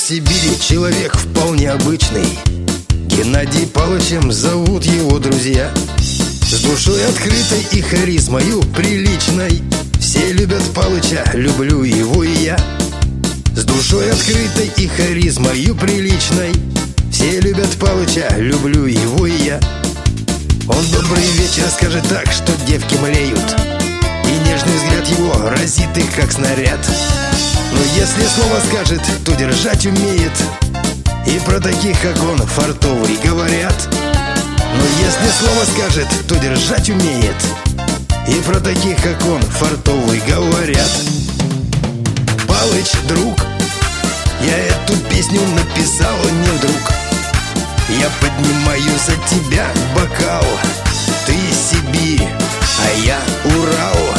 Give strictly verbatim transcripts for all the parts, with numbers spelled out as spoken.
Сибири человек вполне обычный. Геннадий Павловичем зовут его друзья. С душой открытой и харизмою приличной. Все любят Палыча, люблю его и я. С душой открытой и харизмою приличной. Все любят Палыча, люблю его и я. Он добрый вечер скажет так, что девки млеют, и нежный взгляд его разит их, как снаряд. Но если слово скажет, то держать умеет, и про таких, как он, фартовый говорят. Но если слово скажет, то держать умеет, и про таких, как он, фартовый говорят. Палыч, друг, я эту песню написал не вдруг. Я поднимаю за тебя бокал. Ты Сибирь, а я Урал.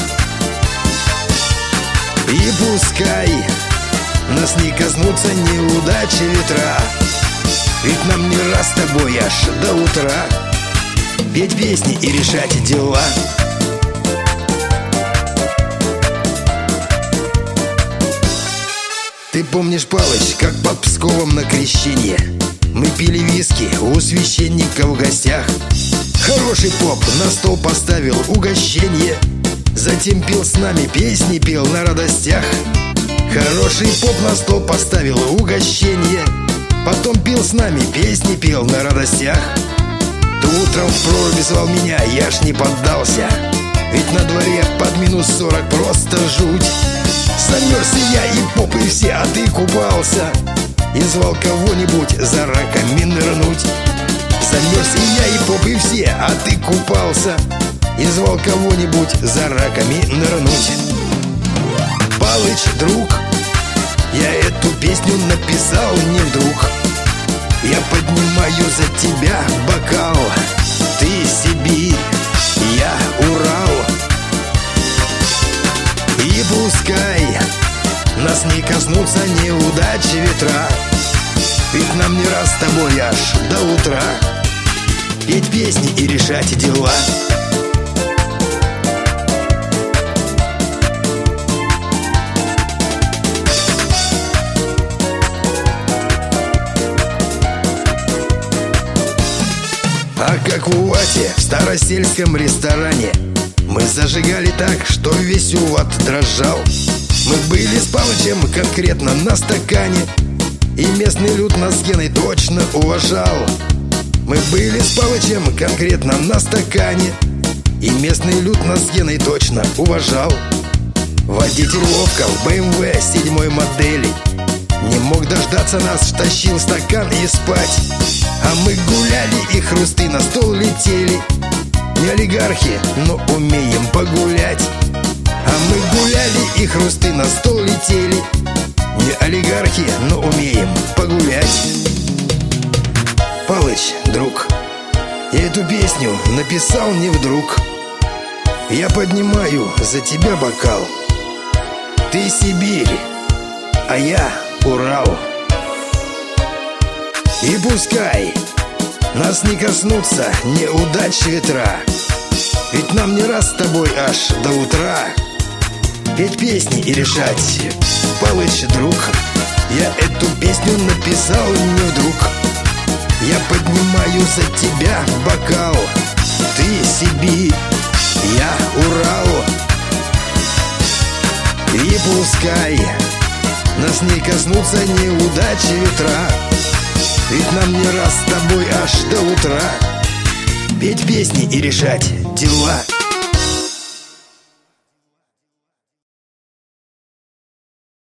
И пускай нас не коснутся неудачи ветра, ведь нам не раз с тобой аж до утра петь песни и решать дела. Ты помнишь, Палыч, как под Псковом на крещение мы пили виски у священника в гостях? Хороший поп на стол поставил угощение, затем пил с нами песни, пел на радостях. Хороший поп на стол поставил угощение, потом пил с нами песни, пел на радостях. Ты утром в проруби звал меня, я ж не поддался, ведь на дворе под минус сорок просто жуть. Замерз и я, и поп, и все, а ты купался и звал кого-нибудь за раками нырнуть. Замерз и я, и поп, и все, а ты купался и звал кого-нибудь за раками нырнуть. Палыч, друг, я эту песню написал не вдруг. Я поднимаю за тебя бокал. Ты Сибирь, я Урал. И пускай нас не коснутся неудачи ветра, ведь нам не раз с тобой аж до утра петь песни и решать дела. А как в Увате, в старосельском ресторане, мы зажигали так, что весь Уват дрожал. Мы были с Палычем конкретно на стакане, и местный люд нас с Геной точно уважал. Мы были с Палычем конкретно на стакане, и местный люд нас с Геной точно уважал. Водитель Вовка в бэ эм вэ седьмой модели не мог дождаться нас, втащил стакан и спать. А мы гуляли, и хрусты на стол летели. Не олигархи, но умеем погулять. А мы гуляли, и хрусты на стол летели. Не олигархи, но умеем погулять. Палыч, друг, я эту песню написал не вдруг. Я поднимаю за тебя бокал. Ты Сибирь, а я Урал. И пускай нас не коснутся неудачи ветра, ведь нам не раз с тобой аж до утра петь песни и решать. Палыч, друг, я эту песню написал не вдруг. Я поднимаю за тебя бокал. Ты Сибирь, я Урал. И пускай нас не коснутся неудачи ветра, ведь нам не раз с тобой аж до утра петь песни и решать дела.